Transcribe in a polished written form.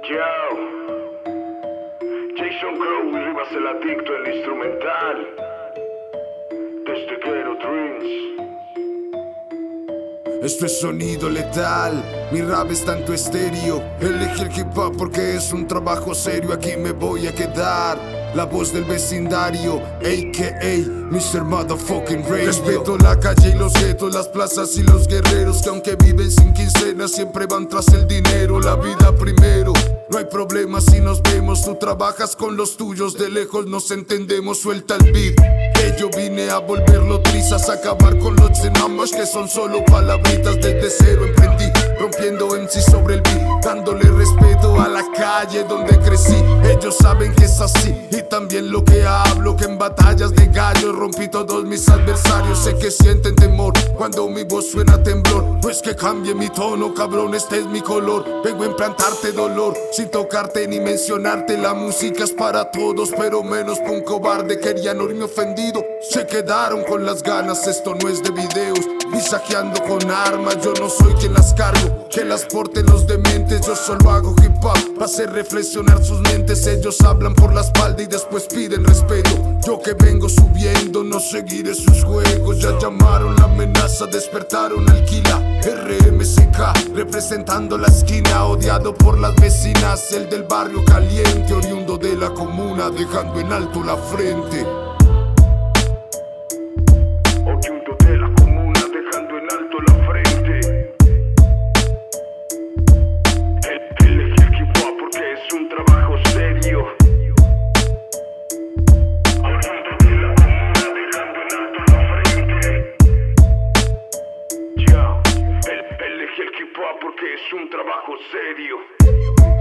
Yo, Jason Crow y Rivas el adicto al instrumental. Desde Ghetto Dreams. Esto es sonido letal, mi rap está en tu estéreo. Elegí el hip hop porque es un trabajo serio. Aquí me voy a quedar, la voz del vecindario, a.k.a. Mr. Motherfucking Radio. Respeto la calle y los guetos, las plazas y los guerreros que aunque viven sin quincena siempre van tras el dinero. La vida primero, no hay problema si nos vemos. Tú trabajas con los tuyos, de lejos nos entendemos. Suelta el beat, que yo vine a volverlo trizas, a acabar con los cenamos que son solo palabritas. Desde cero emprendí, rompiendo MC sobre el beat, dándole respeto a la calle donde crecí. Ellos saben que es así, y también lo que hablo, que en batallas de gallos rompí todos mis adversarios. Sé que sienten temor cuando mi voz suena temblor. No es que cambie mi tono, cabrón, este es mi color. Vengo a implantarte dolor, sin tocarte ni mencionarte. La música es para todos, pero menos pa' un cobarde. Querían oírme ofendido, se quedaron con las ganas. Esto no es de videos, ni saqueando con armas. Yo no soy quien las cargo, que las porten los dementes. Yo solo hago hip hop para hacer reflexionar sus mentes. Ellos hablan por la espalda y después piden respeto. Yo que vengo subiendo, no seguiré sus juegos. Ya llamaron la amenaza, despertaron al Kila. RMCK, representando la esquina, odiado por las vecinas. El del barrio caliente, oriundo de la comuna, dejando en alto la frente. Oriundo de la comuna, dejando en alto la frente. Elegí el hip hop porque es un trabajo serio. Oriundo de la comuna, dejando en alto la frente. Yo, elegí el hip hop porque es un trabajo serio.